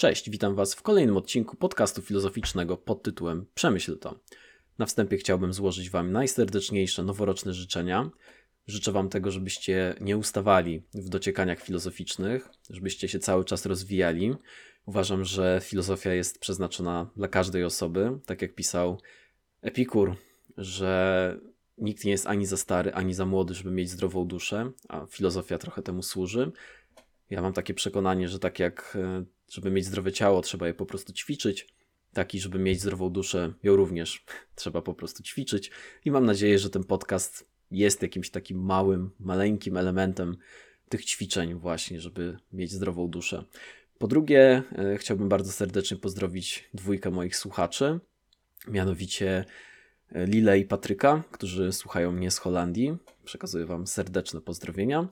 Cześć, witam Was w kolejnym odcinku podcastu filozoficznego pod tytułem Przemyśl to. Na wstępie chciałbym złożyć Wam najserdeczniejsze noworoczne życzenia. Życzę Wam tego, żebyście nie ustawali w dociekaniach filozoficznych, żebyście się cały czas rozwijali. Uważam, że filozofia jest przeznaczona dla każdej osoby, tak jak pisał Epikur, że nikt nie jest ani za stary, ani za młody, żeby mieć zdrową duszę, a filozofia trochę temu służy. Ja mam takie przekonanie, że tak jak żeby mieć zdrowe ciało, trzeba je po prostu ćwiczyć, tak i żeby mieć zdrową duszę, ją również trzeba po prostu ćwiczyć. I mam nadzieję, że ten podcast jest jakimś takim maleńkim elementem tych ćwiczeń właśnie, żeby mieć zdrową duszę. Po drugie, chciałbym bardzo serdecznie pozdrowić dwójkę moich słuchaczy, mianowicie Lilę i Patryka, którzy słuchają mnie z Holandii. Przekazuję Wam serdeczne pozdrowienia.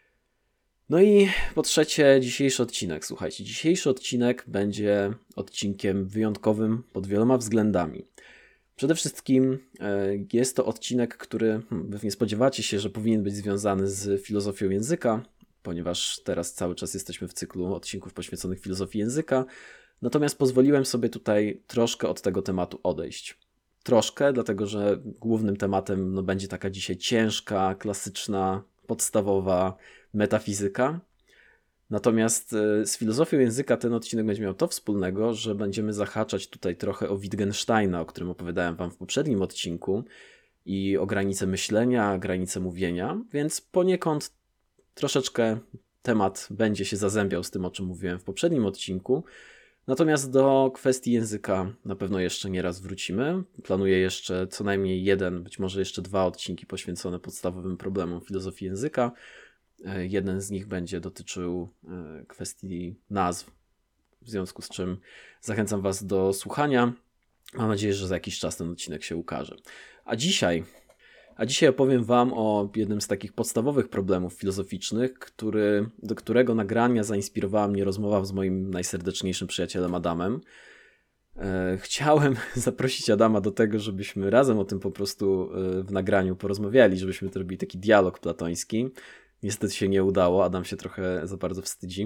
No i po trzecie, dzisiejszy odcinek. Słuchajcie, dzisiejszy odcinek będzie odcinkiem wyjątkowym pod wieloma względami. Przede wszystkim jest to odcinek, który pewnie spodziewacie się, że powinien być związany z filozofią języka, ponieważ teraz cały czas jesteśmy w cyklu odcinków poświęconych filozofii języka. Natomiast pozwoliłem sobie tutaj troszkę od tego tematu odejść. Troszkę, dlatego że głównym tematem będzie taka dzisiaj ciężka, klasyczna, podstawowa metafizyka. Natomiast z filozofią języka ten odcinek będzie miał to wspólnego, że będziemy zahaczać tutaj trochę o Wittgensteina, o którym opowiadałem Wam w poprzednim odcinku, i o granice myślenia, granice mówienia, więc poniekąd troszeczkę temat będzie się zazębiał z tym, o czym mówiłem w poprzednim odcinku. Natomiast do kwestii języka na pewno jeszcze nie raz wrócimy. Planuję jeszcze co najmniej jeden, być może jeszcze 2 odcinki poświęcone podstawowym problemom filozofii języka. Jeden z nich będzie dotyczył kwestii nazw, w związku z czym zachęcam Was do słuchania. Mam nadzieję, że za jakiś czas ten odcinek się ukaże. A dzisiaj opowiem Wam o jednym z takich podstawowych problemów filozoficznych, do którego nagrania zainspirowała mnie rozmowa z moim najserdeczniejszym przyjacielem Adamem. Chciałem zaprosić Adama do tego, żebyśmy razem o tym po prostu w nagraniu porozmawiali, żebyśmy to robili taki dialog platoński. Niestety się nie udało, Adam się trochę za bardzo wstydzi.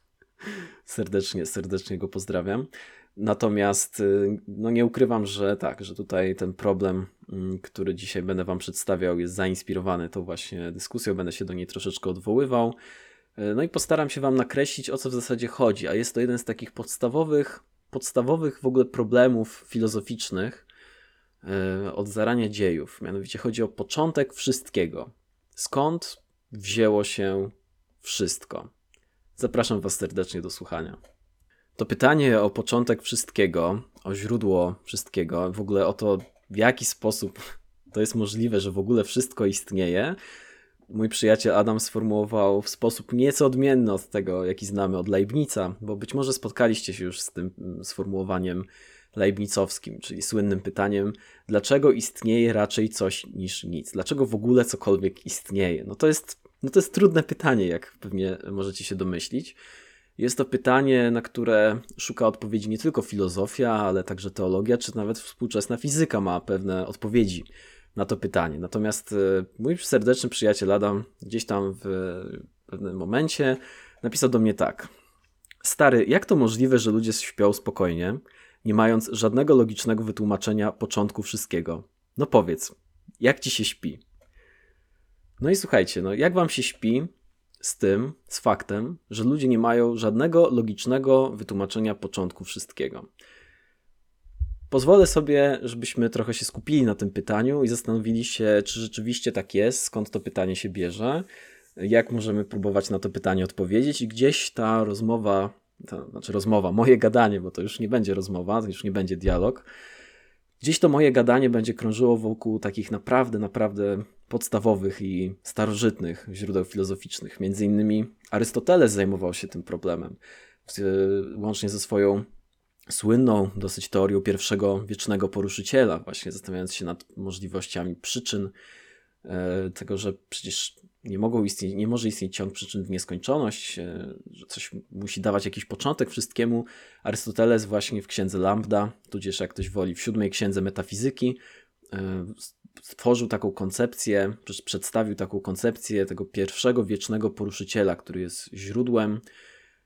Serdecznie go pozdrawiam. Natomiast nie ukrywam, że że tutaj ten problem, który dzisiaj będę Wam przedstawiał, jest zainspirowany tą właśnie dyskusją, będę się do niej troszeczkę odwoływał. No i postaram się Wam nakreślić, o co w zasadzie chodzi, a jest to jeden z takich podstawowych w ogóle problemów filozoficznych od zarania dziejów. Mianowicie chodzi o początek wszystkiego. Skąd wzięło się wszystko? Zapraszam Was serdecznie do słuchania. To pytanie o początek wszystkiego, o źródło wszystkiego, w ogóle o to, w jaki sposób to jest możliwe, że w ogóle wszystko istnieje, mój przyjaciel Adam sformułował w sposób nieco odmienny od tego, jaki znamy od Leibnica, bo być może spotkaliście się już z tym sformułowaniem leibnicowskim, czyli słynnym pytaniem, dlaczego istnieje raczej coś niż nic? Dlaczego w ogóle cokolwiek istnieje? No to jest trudne pytanie, jak pewnie możecie się domyślić. Jest to pytanie, na które szuka odpowiedzi nie tylko filozofia, ale także teologia, czy nawet współczesna fizyka ma pewne odpowiedzi na to pytanie. Natomiast mój serdeczny przyjaciel Adam gdzieś tam w pewnym momencie napisał do mnie tak. Stary, jak to możliwe, że ludzie śpią spokojnie, nie mając żadnego logicznego wytłumaczenia początku wszystkiego? No powiedz, jak ci się śpi? No i słuchajcie, jak Wam się śpi z faktem, że ludzie nie mają żadnego logicznego wytłumaczenia początku wszystkiego? Pozwolę sobie, żebyśmy trochę się skupili na tym pytaniu i zastanowili się, czy rzeczywiście tak jest, skąd to pytanie się bierze, jak możemy próbować na to pytanie odpowiedzieć i gdzieś ta rozmowa, moje gadanie, bo to już nie będzie rozmowa, to już nie będzie dialog, gdzieś to moje gadanie będzie krążyło wokół takich naprawdę podstawowych i starożytnych źródeł filozoficznych. Między innymi Arystoteles zajmował się tym problemem, łącznie ze swoją słynną dosyć teorią pierwszego wiecznego poruszyciela, właśnie zastanawiając się nad możliwościami przyczyn tego, że przecież nie może istnieć ciąg przyczyn w nieskończoność, że coś musi dawać jakiś początek wszystkiemu. Arystoteles właśnie w księdze Lambda, tudzież jak ktoś woli w 7 księdze metafizyki, stworzył taką koncepcję, przedstawił taką koncepcję tego pierwszego wiecznego poruszyciela, który jest źródłem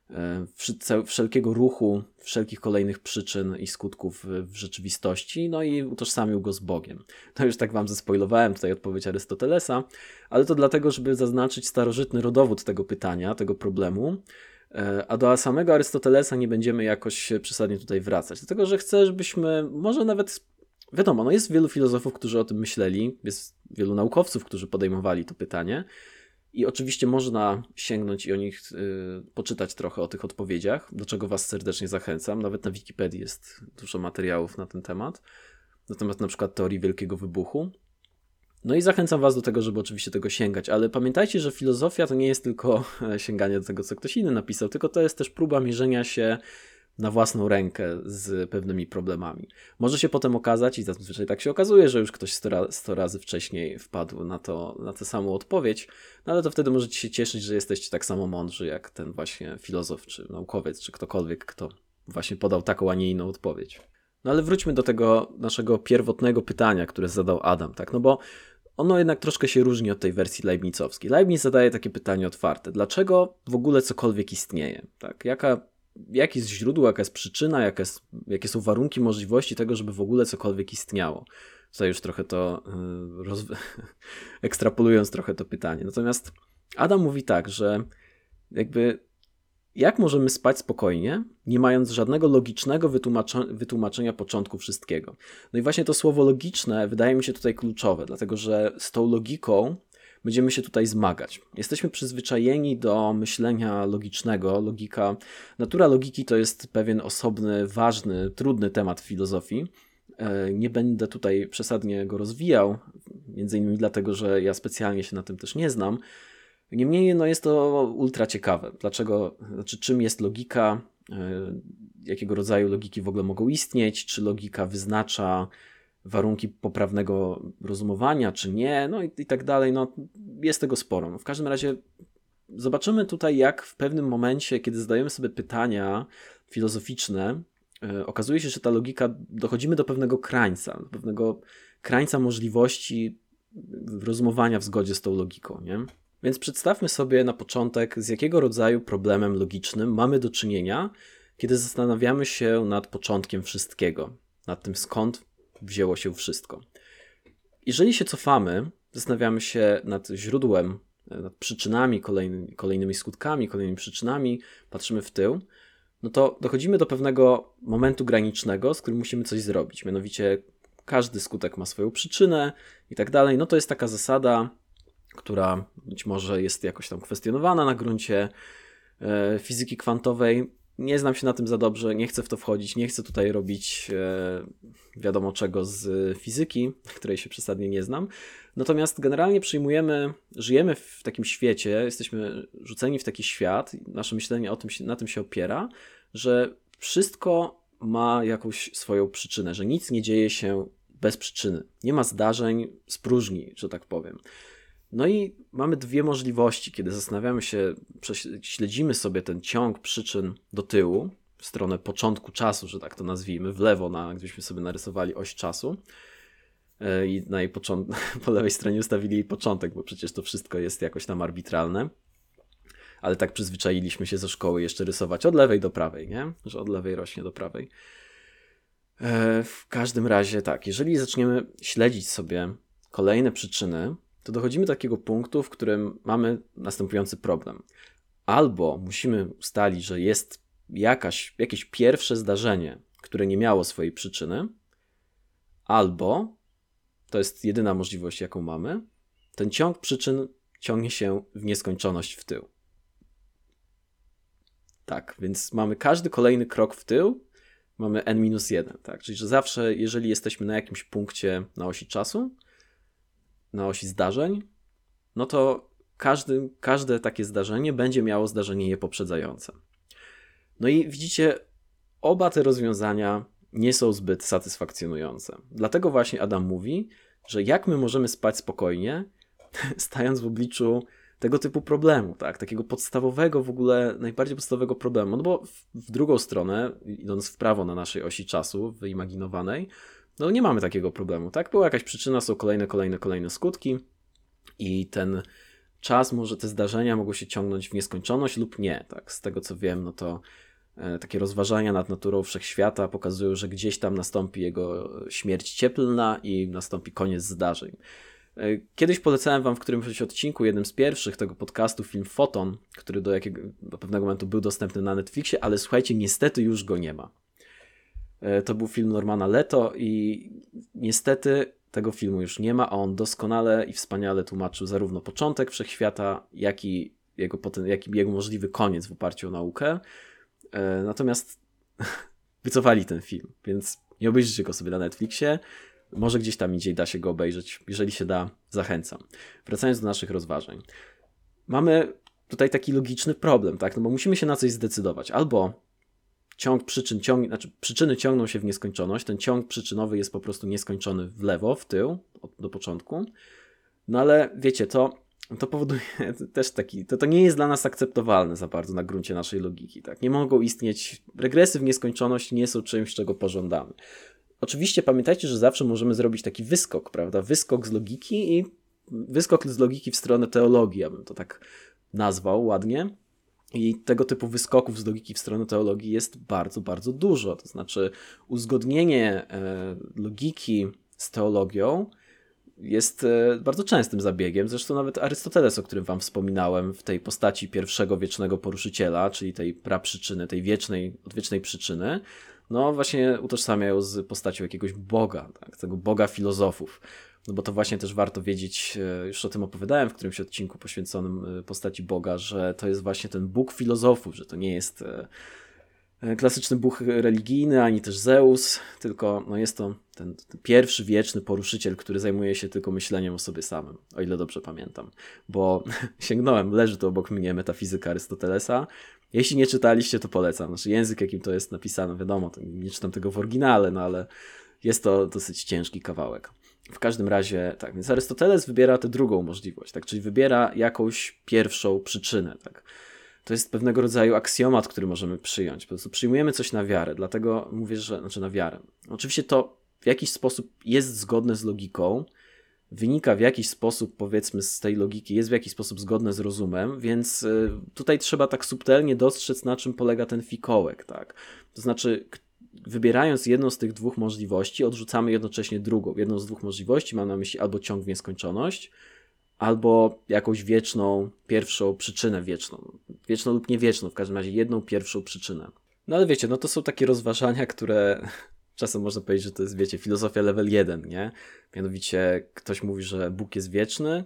wszelkiego ruchu, wszelkich kolejnych przyczyn i skutków w rzeczywistości, no i utożsamił go z Bogiem. To już tak wam zespoilowałem tutaj odpowiedź Arystotelesa, ale to dlatego, żeby zaznaczyć starożytny rodowód tego pytania, tego problemu, a do samego Arystotelesa nie będziemy jakoś przesadnie tutaj wracać, dlatego że chcę, żebyśmy może nawet, wiadomo, no jest wielu filozofów, którzy o tym myśleli, jest wielu naukowców, którzy podejmowali to pytanie i oczywiście można sięgnąć i o nich poczytać trochę o tych odpowiedziach, do czego was serdecznie zachęcam. Nawet na Wikipedii jest dużo materiałów na ten temat, na temat na przykład teorii Wielkiego Wybuchu. No i zachęcam was do tego, żeby oczywiście tego sięgać, ale pamiętajcie, że filozofia to nie jest tylko sięganie do tego, co ktoś inny napisał, tylko to jest też próba mierzenia się na własną rękę z pewnymi problemami. Może się potem okazać, i zazwyczaj tak się okazuje, że już ktoś 100 razy wcześniej wpadł na tę samą odpowiedź, no ale to wtedy możecie się cieszyć, że jesteście tak samo mądrzy jak ten właśnie filozof, czy naukowiec, czy ktokolwiek, kto właśnie podał taką, a nie inną odpowiedź. No ale wróćmy do tego naszego pierwotnego pytania, które zadał Adam, tak? No bo ono jednak troszkę się różni od tej wersji leibnicowskiej. Leibniz zadaje takie pytanie otwarte. Dlaczego w ogóle cokolwiek istnieje? Tak? Jakie jest źródło, jaka jest przyczyna, jakie są warunki możliwości tego, żeby w ogóle cokolwiek istniało? Tutaj już trochę to ekstrapolując trochę to pytanie. Natomiast Adam mówi tak, że jak możemy spać spokojnie, nie mając żadnego logicznego wytłumaczenia początku wszystkiego? No i właśnie to słowo logiczne wydaje mi się tutaj kluczowe, dlatego że z tą logiką będziemy się tutaj zmagać. Jesteśmy przyzwyczajeni do myślenia logicznego. Natura logiki to jest pewien osobny, ważny, trudny temat w filozofii. Nie będę tutaj przesadnie go rozwijał, między innymi dlatego, że ja specjalnie się na tym też nie znam. Niemniej no jest to ultra ciekawe. Czym jest logika? Jakiego rodzaju logiki w ogóle mogą istnieć? Czy logika wyznacza warunki poprawnego rozumowania, czy nie, no i tak dalej, no jest tego sporo. No, w każdym razie zobaczymy tutaj, jak w pewnym momencie, kiedy zadajemy sobie pytania filozoficzne, okazuje się, że ta logika, dochodzimy do pewnego krańca możliwości rozumowania w zgodzie z tą logiką, nie? Więc przedstawmy sobie na początek, z jakiego rodzaju problemem logicznym mamy do czynienia, kiedy zastanawiamy się nad początkiem wszystkiego, nad tym, skąd wzięło się wszystko. Jeżeli się cofamy, zastanawiamy się nad źródłem, nad przyczynami, kolejnymi skutkami, kolejnymi przyczynami, patrzymy w tył, no to dochodzimy do pewnego momentu granicznego, z którym musimy coś zrobić. Mianowicie każdy skutek ma swoją przyczynę i tak dalej. No to jest taka zasada, która być może jest jakoś tam kwestionowana na gruncie fizyki kwantowej. Nie znam się na tym za dobrze, nie chcę w to wchodzić, nie chcę tutaj robić wiadomo czego z fizyki, której się przesadnie nie znam. Natomiast generalnie żyjemy w takim świecie, jesteśmy rzuceni w taki świat, nasze myślenie na tym się opiera, że wszystko ma jakąś swoją przyczynę, że nic nie dzieje się bez przyczyny. Nie ma zdarzeń z próżni, że tak powiem. No i mamy dwie możliwości, kiedy zastanawiamy się, śledzimy sobie ten ciąg przyczyn do tyłu, w stronę początku czasu, że tak to nazwijmy, w lewo, gdybyśmy sobie narysowali oś czasu i na jej po lewej stronie ustawili jej początek, bo przecież to wszystko jest jakoś tam arbitralne, ale tak przyzwyczailiśmy się ze szkoły jeszcze rysować od lewej do prawej, nie? Że od lewej rośnie do prawej. W każdym razie tak, jeżeli zaczniemy śledzić sobie kolejne przyczyny, to dochodzimy do takiego punktu, w którym mamy następujący problem. Albo musimy ustalić, że jest jakieś pierwsze zdarzenie, które nie miało swojej przyczyny, albo, to jest jedyna możliwość, jaką mamy, ten ciąg przyczyn ciągnie się w nieskończoność w tył. Tak, więc mamy każdy kolejny krok w tył, mamy n-1, tak? Czyli że zawsze, jeżeli jesteśmy na jakimś punkcie na osi czasu, na osi zdarzeń, no to każde takie zdarzenie będzie miało zdarzenie je poprzedzające. No i widzicie, oba te rozwiązania nie są zbyt satysfakcjonujące. Dlatego właśnie Adam mówi, że jak my możemy spać spokojnie, stając w obliczu tego typu problemu, tak? Takiego podstawowego w ogóle, najbardziej podstawowego problemu. No bo w drugą stronę, idąc w prawo na naszej osi czasu, wyimaginowanej, no nie mamy takiego problemu, tak? Była jakaś przyczyna, są kolejne skutki i czas może te zdarzenia mogą się ciągnąć w nieskończoność lub nie. Tak? Z tego co wiem, no to takie rozważania nad naturą wszechświata pokazują, że gdzieś tam nastąpi jego śmierć cieplna i nastąpi koniec zdarzeń. Kiedyś polecałem wam w którymś odcinku, jednym z pierwszych tego podcastu, film Foton, który do pewnego momentu był dostępny na Netflixie, ale słuchajcie, niestety już go nie ma. To był film Normana Leto i niestety tego filmu już nie ma, a on doskonale i wspaniale tłumaczył zarówno początek wszechświata, jak i jego możliwy koniec w oparciu o naukę. Natomiast wycofali ten film, więc nie obejrzyjcie go sobie na Netflixie. Może gdzieś tam indziej da się go obejrzeć. Jeżeli się da, zachęcam. Wracając do naszych rozważań. Mamy tutaj taki logiczny problem, tak? No bo musimy się na coś zdecydować. Albo ciąg przyczyn przyczyny ciągną się w nieskończoność. Ten ciąg przyczynowy jest po prostu nieskończony w lewo, w tył, do początku. No ale wiecie, to powoduje też to nie jest dla nas akceptowalne za bardzo na gruncie naszej logiki, tak? Nie mogą istnieć, regresy w nieskończoność nie są czymś, czego pożądamy. Oczywiście pamiętajcie, że zawsze możemy zrobić taki wyskok, prawda? Wyskok z logiki w stronę teologii, ja bym to tak nazwał ładnie. I tego typu wyskoków z logiki w stronę teologii jest bardzo, bardzo dużo. To znaczy uzgodnienie logiki z teologią jest bardzo częstym zabiegiem. Zresztą nawet Arystoteles, o którym wam wspominałem, w tej postaci pierwszego wiecznego poruszyciela, czyli tej praprzyczyny, tej odwiecznej przyczyny, no właśnie utożsamia ją z postacią jakiegoś Boga, tak? Tego Boga filozofów. No bo to właśnie też warto wiedzieć, już o tym opowiadałem w którymś odcinku poświęconym postaci Boga, że to jest właśnie ten Bóg filozofów, że to nie jest klasyczny Bóg religijny, ani też Zeus, tylko no jest to ten pierwszy wieczny poruszyciel, który zajmuje się tylko myśleniem o sobie samym, o ile dobrze pamiętam. Bo sięgnąłem, leży to obok mnie metafizyka Arystotelesa. Jeśli nie czytaliście, to polecam. Znaczy język, jakim to jest napisane, wiadomo, nie czytam tego w oryginale, no ale jest to dosyć ciężki kawałek. W każdym razie, tak, więc Arystoteles wybiera tę drugą możliwość, tak, czyli wybiera jakąś pierwszą przyczynę, tak. To jest pewnego rodzaju aksjomat, który możemy przyjąć. Po prostu przyjmujemy coś na wiarę, dlatego mówię, na wiarę. Oczywiście to w jakiś sposób jest zgodne z logiką, wynika w jakiś sposób, powiedzmy, z tej logiki, jest w jakiś sposób zgodne z rozumem, więc tutaj trzeba tak subtelnie dostrzec, na czym polega ten fikołek, tak. To znaczy, wybierając jedną z tych dwóch możliwości, odrzucamy jednocześnie drugą. Jedną z dwóch możliwości mam na myśli albo ciąg w nieskończoność, albo jakąś wieczną, pierwszą przyczynę wieczną. Wieczną lub niewieczną, w każdym razie jedną pierwszą przyczynę. No ale wiecie, no to są takie rozważania, które czasem można powiedzieć, że to jest, wiecie, filozofia level 1, nie? Mianowicie ktoś mówi, że Bóg jest wieczny,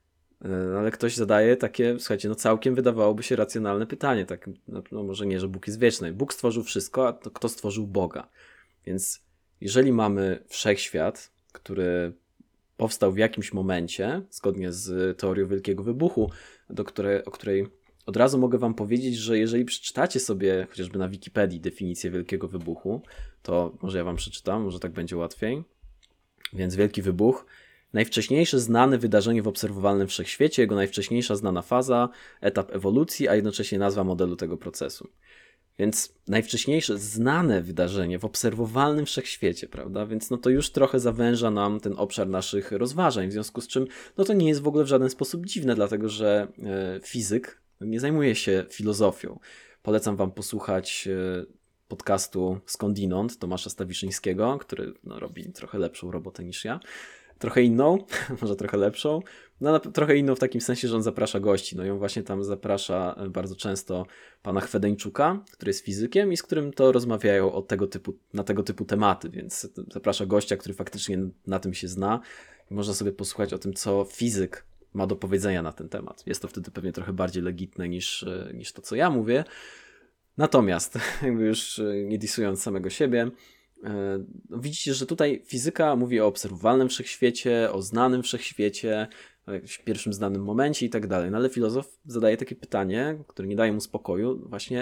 ale ktoś zadaje takie, słuchajcie, no całkiem wydawałoby się racjonalne pytanie, tak, no może nie, że Bóg jest wieczny. Bóg stworzył wszystko, a to kto stworzył Boga? Więc jeżeli mamy wszechświat, który powstał w jakimś momencie, zgodnie z teorią Wielkiego Wybuchu, o której od razu mogę wam powiedzieć, że jeżeli przeczytacie sobie chociażby na Wikipedii definicję Wielkiego Wybuchu, to może ja wam przeczytam, może tak będzie łatwiej. Więc Wielki Wybuch, najwcześniejsze znane wydarzenie w obserwowalnym wszechświecie, jego najwcześniejsza znana faza, etap ewolucji, a jednocześnie nazwa modelu tego procesu. Więc najwcześniejsze znane wydarzenie w obserwowalnym wszechświecie, prawda? Więc no to już trochę zawęża nam ten obszar naszych rozważań, w związku z czym no to nie jest w ogóle w żaden sposób dziwne, dlatego że fizyk nie zajmuje się filozofią. Polecam wam posłuchać podcastu Skądinąd Tomasza Stawiszyńskiego, który no, robi trochę lepszą robotę niż ja. Trochę inną, może trochę lepszą, no trochę inną w takim sensie, że on zaprasza gości. No i on właśnie tam zaprasza bardzo często pana Chwedeńczuka, który jest fizykiem i z którym to rozmawiają na tego typu tematy, więc zaprasza gościa, który faktycznie na tym się zna i można sobie posłuchać o tym, co fizyk ma do powiedzenia na ten temat. Jest to wtedy pewnie trochę bardziej legitne niż to, co ja mówię. Natomiast, jakby już nie disując samego siebie, widzicie, że tutaj fizyka mówi o obserwowalnym wszechświecie, o znanym wszechświecie, o jakimś pierwszym znanym momencie i tak dalej. No ale filozof zadaje takie pytanie, które nie daje mu spokoju, właśnie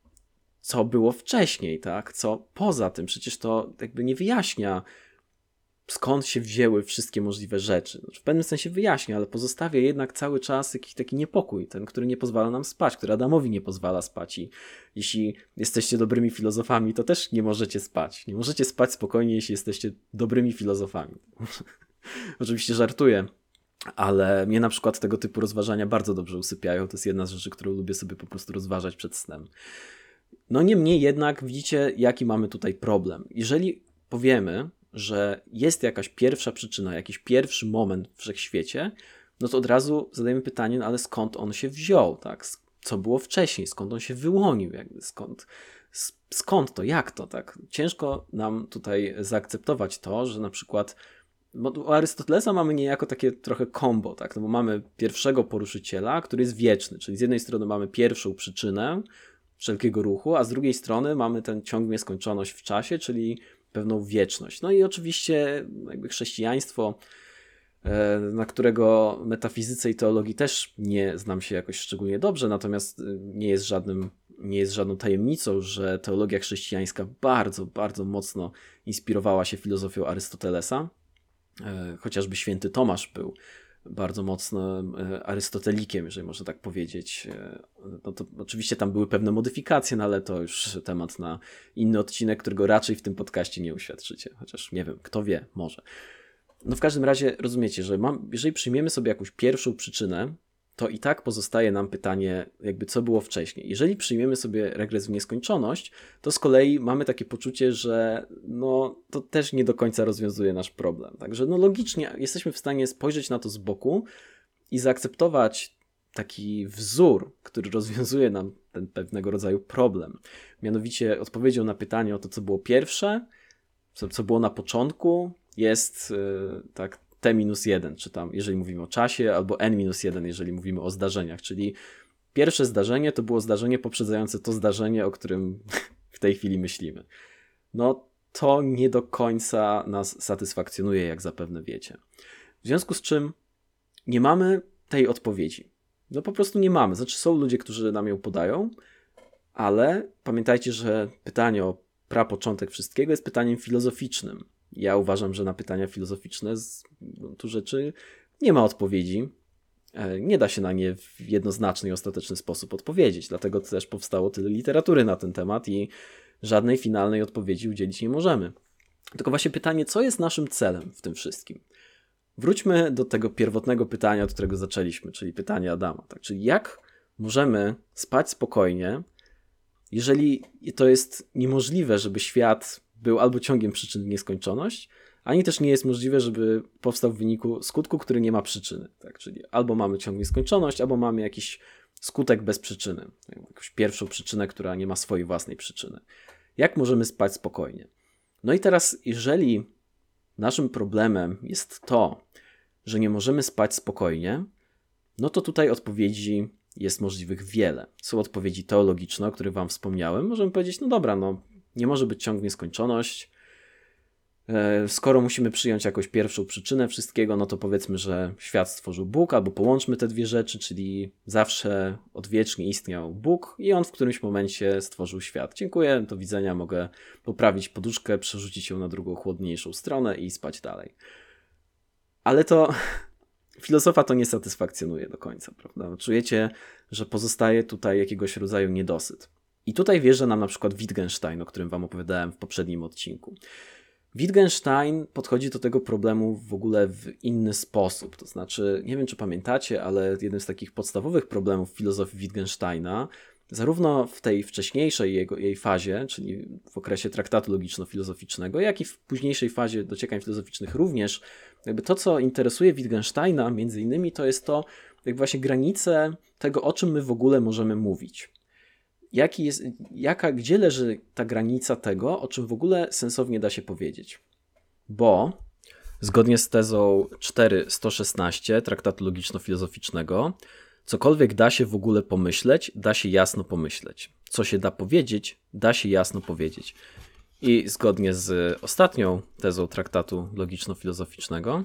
co było wcześniej, tak? Co poza tym? Przecież to jakby nie wyjaśnia, skąd się wzięły wszystkie możliwe rzeczy. W pewnym sensie wyjaśnia, ale pozostawia jednak cały czas jakiś taki niepokój, ten, który nie pozwala nam spać, który Adamowi nie pozwala spać i jeśli jesteście dobrymi filozofami, to też nie możecie spać. Nie możecie spać spokojnie, jeśli jesteście dobrymi filozofami. Oczywiście żartuję. ale mnie na przykład tego typu rozważania bardzo dobrze usypiają. To jest jedna z rzeczy, którą lubię sobie po prostu rozważać przed snem. No niemniej jednak widzicie, jaki mamy tutaj problem. Jeżeli powiemy, że jest jakaś pierwsza przyczyna, jakiś pierwszy moment w wszechświecie, no to od razu zadajemy pytanie, no ale skąd on się wziął, tak? Co było wcześniej, skąd on się wyłonił, jakby skąd to, jak to, tak? Ciężko nam tutaj zaakceptować to, że na przykład u Arystotelesa mamy niejako takie trochę combo, tak? No bo mamy pierwszego poruszyciela, który jest wieczny, czyli z jednej strony mamy pierwszą przyczynę wszelkiego ruchu, a z drugiej strony mamy ten ciąg nieskończoność w czasie, czyli pewną wieczność. No i oczywiście jakby chrześcijaństwo, na którego metafizyce i teologii też nie znam się jakoś szczególnie dobrze, natomiast nie jest żadną tajemnicą, że teologia chrześcijańska bardzo, bardzo mocno inspirowała się filozofią Arystotelesa. Chociażby święty Tomasz był bardzo mocno arystotelikiem, jeżeli można tak powiedzieć. No to oczywiście tam były pewne modyfikacje, no ale to już temat na inny odcinek, którego raczej w tym podcaście nie uświadczycie. Chociaż nie wiem, kto wie, może. No w każdym razie rozumiecie, że jeżeli przyjmiemy sobie jakąś pierwszą przyczynę, to i tak pozostaje nam pytanie, jakby co było wcześniej. Jeżeli przyjmiemy sobie regres w nieskończoność, to z kolei mamy takie poczucie, że no, to też nie do końca rozwiązuje nasz problem. Także no, logicznie jesteśmy w stanie spojrzeć na to z boku i zaakceptować taki wzór, który rozwiązuje nam ten pewnego rodzaju problem. Mianowicie odpowiedzią na pytanie o to, co było pierwsze, co było na początku, jest tak t-1, czy tam, jeżeli mówimy o czasie, albo n-1, jeżeli mówimy o zdarzeniach, czyli pierwsze zdarzenie to było zdarzenie poprzedzające to zdarzenie, o którym w tej chwili myślimy. No to nie do końca nas satysfakcjonuje, jak zapewne wiecie. W związku z czym nie mamy tej odpowiedzi. No po prostu nie mamy. Znaczy są ludzie, którzy nam ją podają, ale pamiętajcie, że pytanie o prapoczątek wszystkiego jest pytaniem filozoficznym. Ja uważam, że na pytania filozoficzne z gruntu rzeczy nie ma odpowiedzi. Nie da się na nie w jednoznaczny i ostateczny sposób odpowiedzieć. Dlatego też powstało tyle literatury na ten temat i żadnej finalnej odpowiedzi udzielić nie możemy. Tylko właśnie pytanie, co jest naszym celem w tym wszystkim? Wróćmy do tego pierwotnego pytania, od którego zaczęliśmy, czyli pytania Adama. Tak? Czyli jak możemy spać spokojnie, jeżeli to jest niemożliwe, żeby świat był albo ciągiem przyczyn w nieskończoność, ani też nie jest możliwe, żeby powstał w wyniku skutku, który nie ma przyczyny. Tak? Czyli albo mamy ciąg w nieskończoność, albo mamy jakiś skutek bez przyczyny. Jakąś pierwszą przyczynę, która nie ma swojej własnej przyczyny. Jak możemy spać spokojnie? No i teraz, jeżeli naszym problemem jest to, że nie możemy spać spokojnie, no to tutaj odpowiedzi jest możliwych wiele. Są odpowiedzi teologiczne, o których wam wspomniałem. Możemy powiedzieć, no dobra, no nie może być ciąg w nieskończoność. Skoro musimy przyjąć jakąś pierwszą przyczynę wszystkiego, no to powiedzmy, że świat stworzył Bóg, albo połączmy te dwie rzeczy, czyli zawsze odwiecznie istniał Bóg i on w którymś momencie stworzył świat. Dziękuję, do widzenia, mogę poprawić poduszkę, przerzucić ją na drugą, chłodniejszą stronę i spać dalej. Ale to filozofa to nie satysfakcjonuje do końca, prawda? Czujecie, że pozostaje tutaj jakiegoś rodzaju niedosyt. I tutaj wierzy nam na przykład Wittgenstein, o którym wam opowiadałem w poprzednim odcinku. Wittgenstein podchodzi do tego problemu w ogóle w inny sposób. To znaczy, nie wiem czy pamiętacie, ale jednym z takich podstawowych problemów filozofii Wittgensteina, zarówno w tej wcześniejszej jej fazie, czyli w okresie traktatu logiczno-filozoficznego, jak i w późniejszej fazie dociekań filozoficznych również, jakby to, co interesuje Wittgensteina między innymi, to jest to, jak właśnie granice tego, o czym my w ogóle możemy mówić. Gdzie leży ta granica tego, o czym w ogóle sensownie da się powiedzieć? Bo zgodnie z tezą 4.116 Traktatu Logiczno-Filozoficznego, cokolwiek da się w ogóle pomyśleć, da się jasno pomyśleć. Co się da powiedzieć, da się jasno powiedzieć. I zgodnie z ostatnią tezą Traktatu Logiczno-Filozoficznego,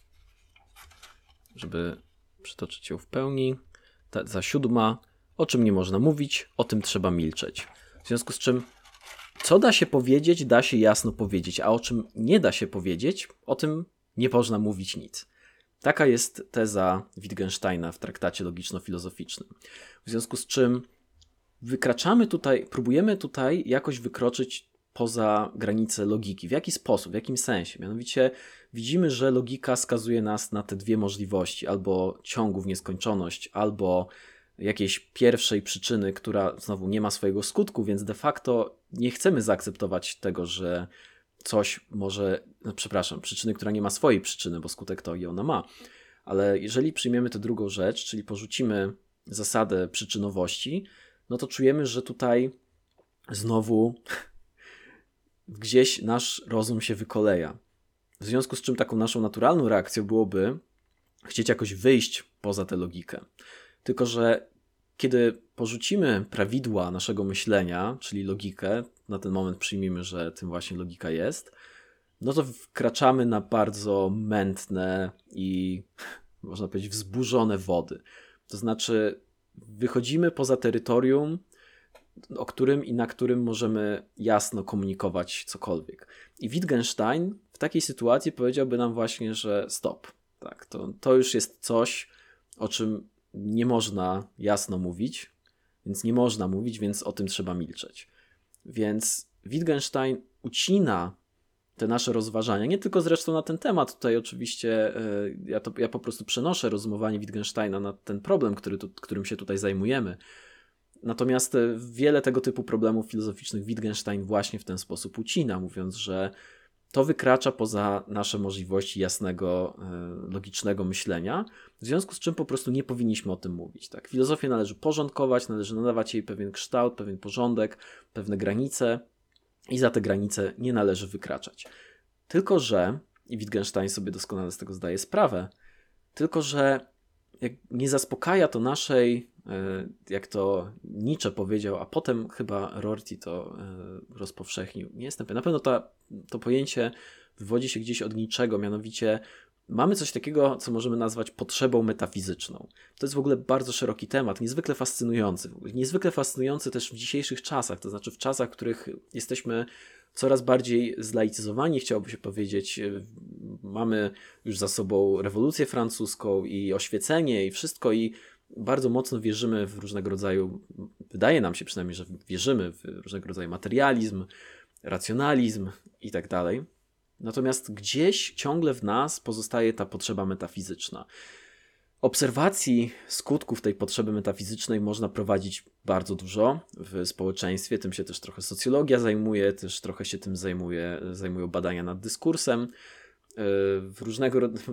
żeby przytoczyć ją w pełni, teza 7. O czym nie można mówić, o tym trzeba milczeć. W związku z czym, co da się powiedzieć, da się jasno powiedzieć, a o czym nie da się powiedzieć, o tym nie można mówić nic. Taka jest teza Wittgensteina w traktacie logiczno-filozoficznym. W związku z czym próbujemy tutaj jakoś wykroczyć poza granice logiki. W jaki sposób, w jakim sensie? Mianowicie widzimy, że logika skazuje nas na te dwie możliwości, albo ciągu w nieskończoność, albo jakiejś pierwszej przyczyny, która znowu nie ma swojego skutku, więc de facto nie chcemy zaakceptować tego, że coś może, przyczyny, która nie ma swojej przyczyny, bo skutek to i ona ma. Ale jeżeli przyjmiemy tę drugą rzecz, czyli porzucimy zasadę przyczynowości, no to czujemy, że tutaj znowu gdzieś nasz rozum się wykoleja. W związku z czym taką naszą naturalną reakcją byłoby chcieć jakoś wyjść poza tę logikę. Tylko że kiedy porzucimy prawidła naszego myślenia, czyli logikę, na ten moment przyjmijmy, że tym właśnie logika jest, no to wkraczamy na bardzo mętne i można powiedzieć wzburzone wody. To znaczy wychodzimy poza terytorium, o którym i na którym możemy jasno komunikować cokolwiek. I Wittgenstein w takiej sytuacji powiedziałby nam właśnie, że stop. Tak, to już jest coś, o czym nie można jasno mówić, więc o tym trzeba milczeć. Więc Wittgenstein ucina te nasze rozważania, nie tylko zresztą na ten temat, tutaj oczywiście ja po prostu przenoszę rozumowanie Wittgensteina na ten problem, którym się tutaj zajmujemy. Natomiast wiele tego typu problemów filozoficznych Wittgenstein właśnie w ten sposób ucina, mówiąc, że to wykracza poza nasze możliwości jasnego, logicznego myślenia, w związku z czym po prostu nie powinniśmy o tym mówić. Tak? Filozofię należy porządkować, należy nadawać jej pewien kształt, pewien porządek, pewne granice i za te granice nie należy wykraczać. Tylko że, i Wittgenstein sobie doskonale z tego zdaje sprawę, tylko że nie zaspokaja to naszej, jak to Nietzsche powiedział, a potem chyba Rorty to rozpowszechnił. Nie jestem pewien. Na pewno to pojęcie wywodzi się gdzieś od Nietzschego, mianowicie mamy coś takiego, co możemy nazwać potrzebą metafizyczną. To jest w ogóle bardzo szeroki temat, niezwykle fascynujący. Niezwykle fascynujący też w dzisiejszych czasach, to znaczy w czasach, w których jesteśmy coraz bardziej zlaicyzowani, chciałoby się powiedzieć. Mamy już za sobą rewolucję francuską i oświecenie i wszystko i bardzo mocno wierzymy w różnego rodzaju, wydaje nam się przynajmniej, że wierzymy w różnego rodzaju materializm, racjonalizm i tak dalej. Natomiast gdzieś ciągle w nas pozostaje ta potrzeba metafizyczna. Obserwacji skutków tej potrzeby metafizycznej można prowadzić bardzo dużo w społeczeństwie, tym się też trochę socjologia zajmuje, też trochę się tym zajmują badania nad dyskursem. W różnego rodzaju,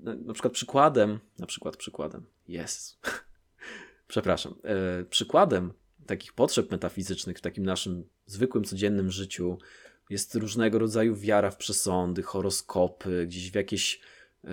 przykładem takich potrzeb metafizycznych w takim naszym zwykłym, codziennym życiu jest różnego rodzaju wiara w przesądy, horoskopy, gdzieś w jakieś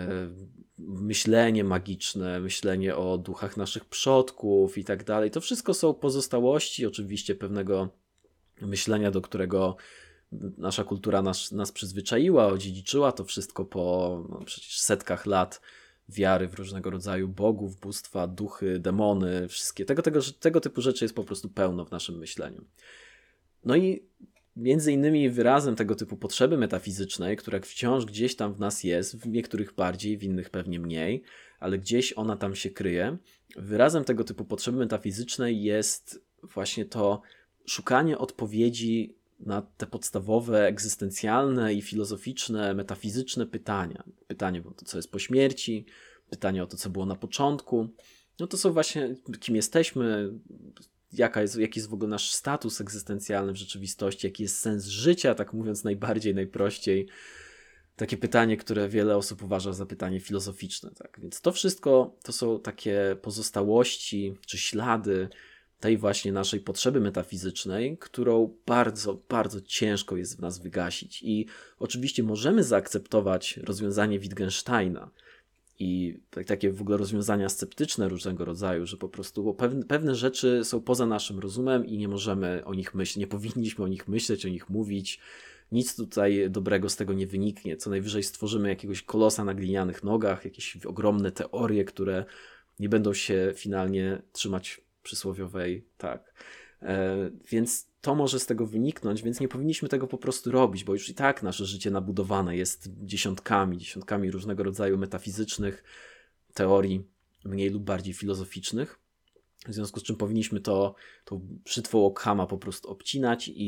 myślenie magiczne, myślenie o duchach naszych przodków i tak dalej. To wszystko są pozostałości oczywiście pewnego myślenia, do którego nasza kultura nas przyzwyczaiła, odziedziczyła to wszystko po przecież setkach lat wiary w różnego rodzaju bogów, bóstwa, duchy, demony, wszystkie. Tego typu rzeczy jest po prostu pełno w naszym myśleniu. No i między innymi wyrazem tego typu potrzeby metafizycznej, która wciąż gdzieś tam w nas jest, w niektórych bardziej, w innych pewnie mniej, ale gdzieś ona tam się kryje. Wyrazem tego typu potrzeby metafizycznej jest właśnie to szukanie odpowiedzi na te podstawowe, egzystencjalne i filozoficzne, metafizyczne pytania. Pytanie o to, co jest po śmierci, pytanie o to, co było na początku. No to są właśnie, kim jesteśmy, jaki jest w ogóle nasz status egzystencjalny w rzeczywistości, jaki jest sens życia, tak mówiąc najprościej. Takie pytanie, które wiele osób uważa za pytanie filozoficzne. Tak? Więc to wszystko to są takie pozostałości czy ślady tej właśnie naszej potrzeby metafizycznej, którą bardzo, bardzo ciężko jest w nas wygasić. I oczywiście możemy zaakceptować rozwiązanie Wittgensteina i takie w ogóle rozwiązania sceptyczne różnego rodzaju, że po prostu pewne rzeczy są poza naszym rozumem i nie możemy o nich myśleć, nie powinniśmy o nich myśleć, o nich mówić. Nic tutaj dobrego z tego nie wyniknie. Co najwyżej stworzymy jakiegoś kolosa na glinianych nogach, jakieś ogromne teorie, które nie będą się finalnie trzymać przysłowiowej, tak. Więc to może z tego wyniknąć, więc nie powinniśmy tego po prostu robić, bo już i tak nasze życie nabudowane jest dziesiątkami różnego rodzaju metafizycznych teorii, mniej lub bardziej filozoficznych, w związku z czym powinniśmy tą brzytwą Ockhama po prostu obcinać i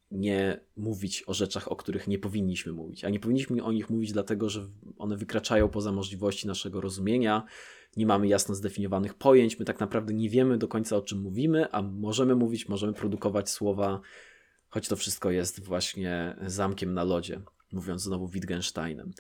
nie mówić o rzeczach, o których nie powinniśmy mówić. A nie powinniśmy o nich mówić dlatego, że one wykraczają poza możliwości naszego rozumienia, nie mamy jasno zdefiniowanych pojęć, my tak naprawdę nie wiemy do końca, o czym mówimy, a możemy mówić, możemy produkować słowa, choć to wszystko jest właśnie zamkiem na lodzie, mówiąc znowu Wittgensteinem.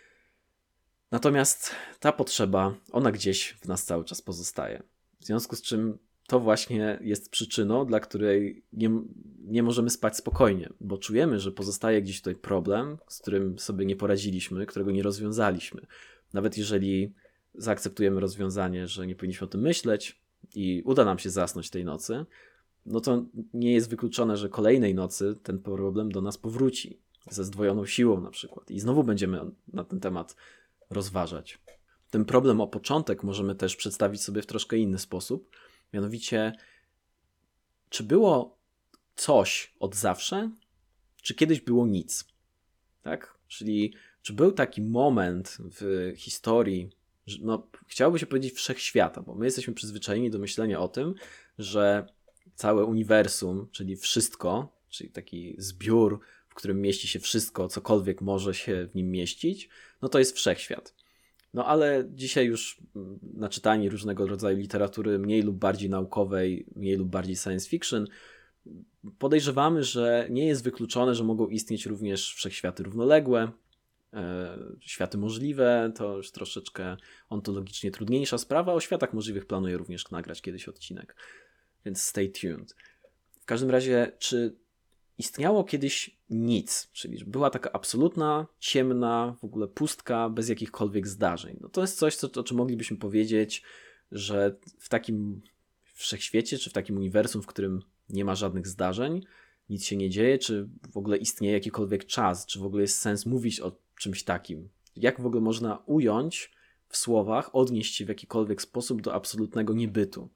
Natomiast ta potrzeba, ona gdzieś w nas cały czas pozostaje. W związku z czym to właśnie jest przyczyną, dla której nie możemy spać spokojnie, bo czujemy, że pozostaje gdzieś tutaj problem, z którym sobie nie poradziliśmy, którego nie rozwiązaliśmy. Nawet jeżeli zaakceptujemy rozwiązanie, że nie powinniśmy o tym myśleć i uda nam się zasnąć tej nocy, no to nie jest wykluczone, że kolejnej nocy ten problem do nas powróci ze zdwojoną siłą na przykład i znowu będziemy na ten temat rozważać. Ten problem o początek możemy też przedstawić sobie w troszkę inny sposób, mianowicie czy było coś od zawsze, czy kiedyś było nic? Tak? Czyli czy był taki moment w historii, no chciałoby się powiedzieć wszechświata, bo my jesteśmy przyzwyczajeni do myślenia o tym, że całe uniwersum, czyli wszystko, czyli taki zbiór, w którym mieści się wszystko, cokolwiek może się w nim mieścić, no to jest wszechświat. No ale dzisiaj już naczytani różnego rodzaju literatury, mniej lub bardziej naukowej, mniej lub bardziej science fiction, podejrzewamy, że nie jest wykluczone, że mogą istnieć również wszechświaty równoległe, światy możliwe, to już troszeczkę ontologicznie trudniejsza sprawa. O światach możliwych planuję również nagrać kiedyś odcinek, więc stay tuned. W każdym razie, czy istniało kiedyś nic, czyli była taka absolutna, ciemna, w ogóle pustka, bez jakichkolwiek zdarzeń. No to jest coś, o czym moglibyśmy powiedzieć, że w takim wszechświecie, czy w takim uniwersum, w którym nie ma żadnych zdarzeń, nic się nie dzieje, czy w ogóle istnieje jakikolwiek czas, czy w ogóle jest sens mówić o czymś takim. Jak w ogóle można ująć w słowach, odnieść się w jakikolwiek sposób do absolutnego niebytu,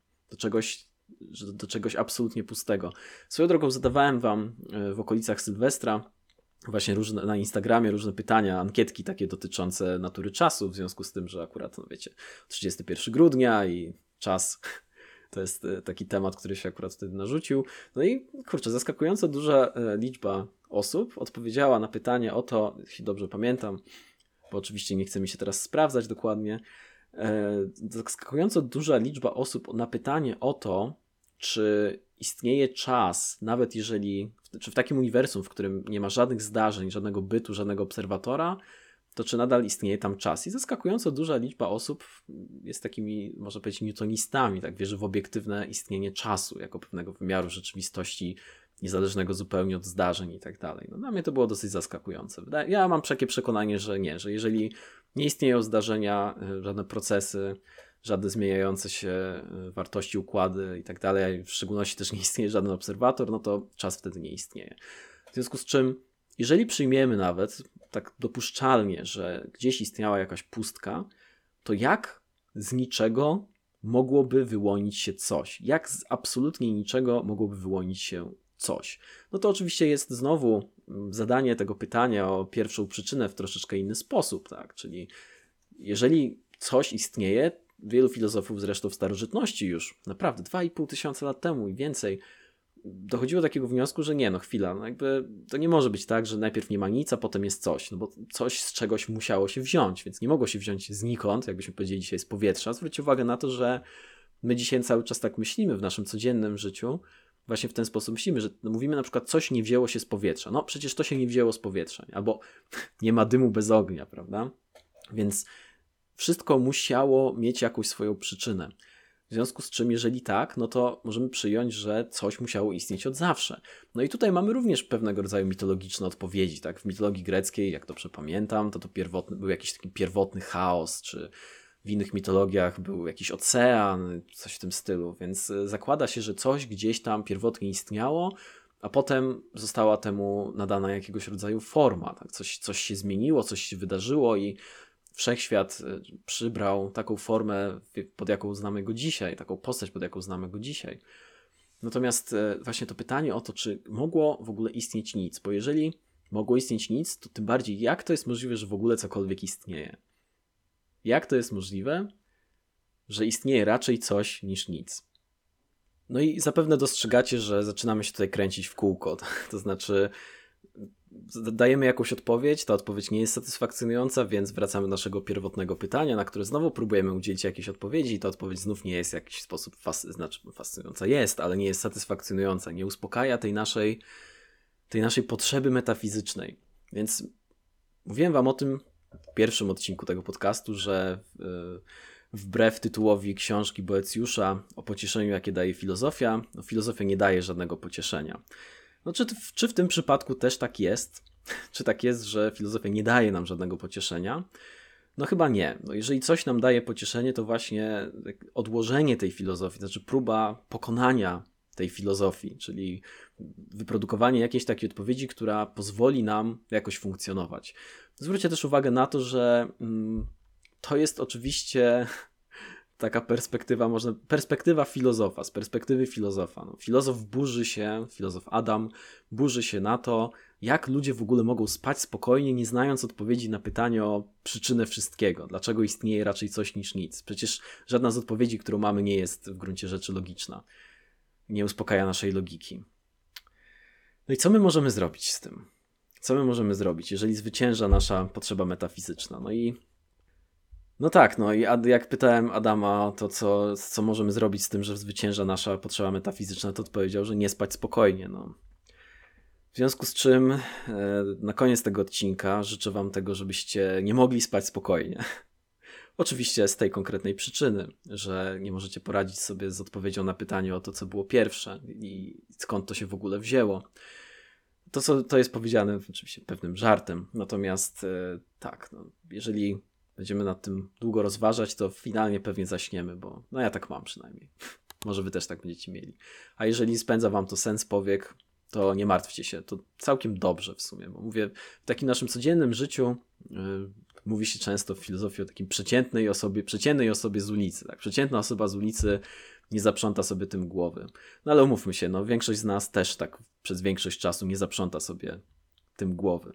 do czegoś absolutnie pustego. Swoją drogą zadawałem wam w okolicach Sylwestra właśnie na Instagramie różne pytania, ankietki takie dotyczące natury czasu, w związku z tym, że akurat, no wiecie, 31 grudnia i czas to jest taki temat, który się akurat wtedy narzucił. No i kurczę, zaskakująco duża liczba osób odpowiedziała na pytanie o to, jeśli dobrze pamiętam, bo oczywiście nie chce mi się teraz sprawdzać dokładnie, zaskakująco duża liczba osób na pytanie o to, czy istnieje czas, nawet jeżeli, czy w takim uniwersum, w którym nie ma żadnych zdarzeń, żadnego bytu, żadnego obserwatora, to czy nadal istnieje tam czas. I zaskakująco duża liczba osób jest takimi, można powiedzieć, newtonistami, tak, wierzy w obiektywne istnienie czasu jako pewnego wymiaru rzeczywistości niezależnego zupełnie od zdarzeń i tak dalej. No, dla mnie to było dosyć zaskakujące. Ja mam takie przekonanie, że nie, że jeżeli nie istnieją zdarzenia, żadne procesy, żadne zmieniające się wartości, układy i tak dalej, w szczególności też nie istnieje żaden obserwator, no to czas wtedy nie istnieje. W związku z czym, jeżeli przyjmiemy nawet tak dopuszczalnie, że gdzieś istniała jakaś pustka, to jak z niczego mogłoby wyłonić się coś? Jak z absolutnie niczego mogłoby wyłonić się coś? No to oczywiście jest znowu zadanie tego pytania o pierwszą przyczynę w troszeczkę inny sposób, tak? Czyli jeżeli coś istnieje, wielu filozofów zresztą w starożytności już, naprawdę 2,5 tysiąca lat temu i więcej, dochodziło do takiego wniosku, że nie, no chwila, no jakby to nie może być tak, że najpierw nie ma nic, a potem jest coś, no bo coś z czegoś musiało się wziąć, więc nie mogło się wziąć znikąd, jakbyśmy powiedzieli dzisiaj z powietrza. Zwróćcie uwagę na to, że my dzisiaj cały czas tak myślimy w naszym codziennym życiu, właśnie w ten sposób myślimy, że mówimy na przykład coś nie wzięło się z powietrza. No przecież to się nie wzięło z powietrza, albo nie ma dymu bez ognia, prawda? Więc wszystko musiało mieć jakąś swoją przyczynę. W związku z czym, jeżeli tak, no to możemy przyjąć, że coś musiało istnieć od zawsze. No i tutaj mamy również pewnego rodzaju mitologiczne odpowiedzi. Tak? W mitologii greckiej, jak dobrze pamiętam, to był jakiś taki pierwotny chaos, czy w innych mitologiach był jakiś ocean, coś w tym stylu. Więc zakłada się, że coś gdzieś tam pierwotnie istniało, a potem została temu nadana jakiegoś rodzaju forma. Tak? Coś się zmieniło, coś się wydarzyło i wszechświat przybrał taką formę, pod jaką znamy go dzisiaj, taką postać, pod jaką znamy go dzisiaj. Natomiast właśnie to pytanie o to, czy mogło w ogóle istnieć nic, bo jeżeli mogło istnieć nic, to tym bardziej jak to jest możliwe, że w ogóle cokolwiek istnieje? Jak to jest możliwe, że istnieje raczej coś niż nic? No i zapewne dostrzegacie, że zaczynamy się tutaj kręcić w kółko. To znaczy, dajemy jakąś odpowiedź, ta odpowiedź nie jest satysfakcjonująca, więc wracamy do naszego pierwotnego pytania, na które znowu próbujemy udzielić jakiejś odpowiedzi i ta odpowiedź znów nie jest w jakiś sposób fascynująca. Jest, ale nie jest satysfakcjonująca, nie uspokaja tej naszej potrzeby metafizycznej. Więc mówiłem wam o tym w pierwszym odcinku tego podcastu, że wbrew tytułowi książki Boecjusza o pocieszeniu, jakie daje filozofia, filozofia nie daje żadnego pocieszenia. No, czy w tym przypadku też tak jest? Czy tak jest, że filozofia nie daje nam żadnego pocieszenia? No chyba nie. No, jeżeli coś nam daje pocieszenie, to właśnie odłożenie tej filozofii, znaczy próba pokonania tej filozofii, czyli wyprodukowanie jakiejś takiej odpowiedzi, która pozwoli nam jakoś funkcjonować. Zwróćcie też uwagę na to, że to jest oczywiście taka perspektywa filozofa, z perspektywy filozofa. No, filozof Adam burzy się na to, jak ludzie w ogóle mogą spać spokojnie, nie znając odpowiedzi na pytanie o przyczynę wszystkiego. Dlaczego istnieje raczej coś niż nic? Przecież żadna z odpowiedzi, którą mamy, nie jest w gruncie rzeczy logiczna. Nie uspokaja naszej logiki. No i co my możemy zrobić z tym? Co my możemy zrobić, jeżeli zwycięża nasza potrzeba metafizyczna? No tak, i jak pytałem Adama o to, co możemy zrobić z tym, że zwycięża nasza potrzeba metafizyczna, to odpowiedział, że nie spać spokojnie. W związku z czym na koniec tego odcinka życzę wam tego, żebyście nie mogli spać spokojnie. Oczywiście z tej konkretnej przyczyny, że nie możecie poradzić sobie z odpowiedzią na pytanie o to, co było pierwsze i skąd to się w ogóle wzięło. To jest powiedziane oczywiście pewnym żartem, natomiast jeżeli będziemy nad tym długo rozważać, to finalnie pewnie zaśniemy, bo ja tak mam przynajmniej. Może wy też tak będziecie mieli. A jeżeli spędza wam to sens powiek, to nie martwcie się. To całkiem dobrze w sumie, bo mówię, w takim naszym codziennym życiu mówi się często w filozofii o takim przeciętnej osobie z ulicy. Tak? Przeciętna osoba z ulicy nie zaprząta sobie tym głowy. No ale umówmy się, większość z nas też tak przez większość czasu nie zaprząta sobie tym głowy.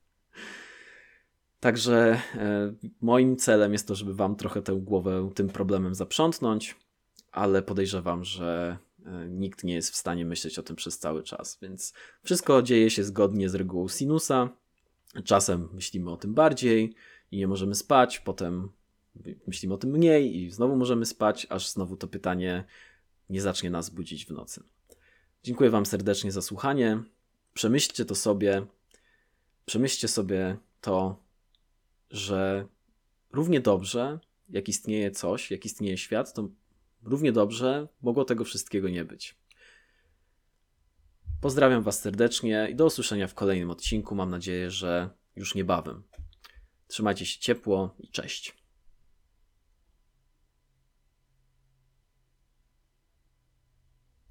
Także moim celem jest to, żeby wam trochę tę głowę tym problemem zaprzątnąć, ale podejrzewam, że nikt nie jest w stanie myśleć o tym przez cały czas, więc wszystko dzieje się zgodnie z regułą sinusa. Czasem myślimy o tym bardziej i nie możemy spać, potem myślimy o tym mniej i znowu możemy spać, aż znowu to pytanie nie zacznie nas budzić w nocy. Dziękuję wam serdecznie za słuchanie. Przemyślcie sobie to, że równie dobrze, jak istnieje coś, jak istnieje świat, to równie dobrze mogło tego wszystkiego nie być. Pozdrawiam was serdecznie i do usłyszenia w kolejnym odcinku. Mam nadzieję, że już niebawem. Trzymajcie się ciepło i cześć.